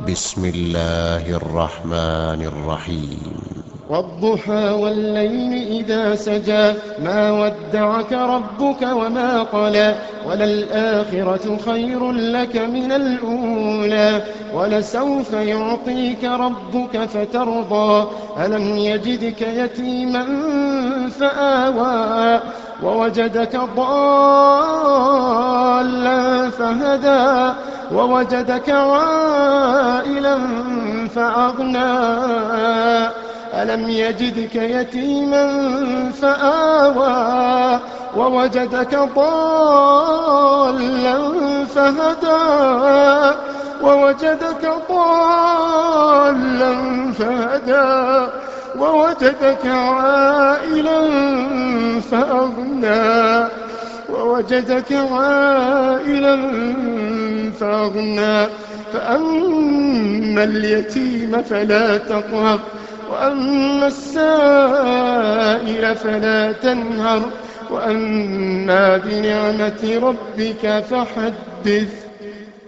بسم الله الرحمن الرحيم. والضحى والليل إذا سجى ما ودعك ربك وما قلى وللآخرة خير لك من الأولى ولسوف يعطيك ربك فترضى ألم يجدك يتيما فآوى ووجدك ضالا فهدى ووجدك عائلا فأغنى ألم يجدك يتيما فآوى ووجدك ضالا فهدى ووجدك ضالا فهدى ووجدك عائلا فأغنى ووجدك عائلا فأغنى فأما اليتيم فلا تقهر وأما السائل فلا تنهر وأما بنعمة ربك فحدث.